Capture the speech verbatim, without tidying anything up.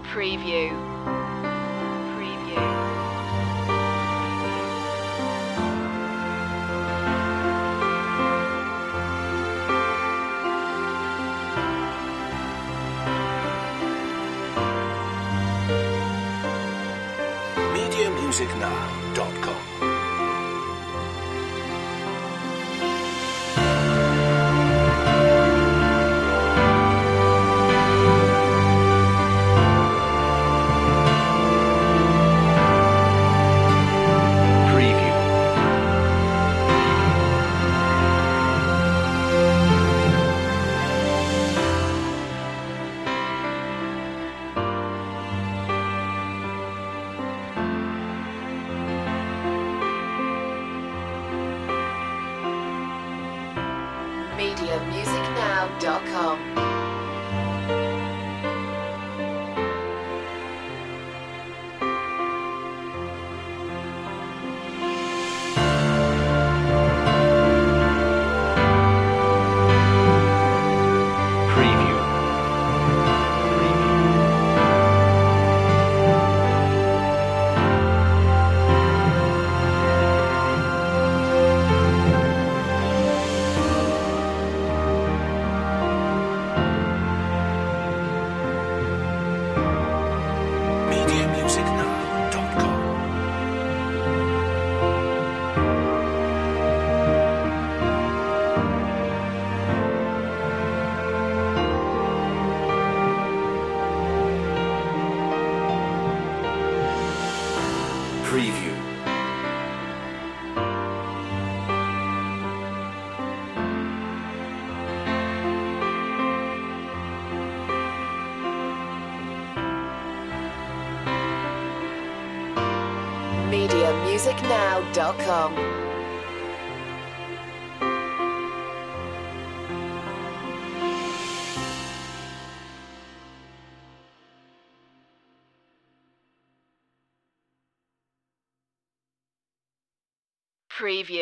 Preview. Preview. media music now dot com media music now dot com. Preview. media music now dot com Preview. media music now dot com. Preview.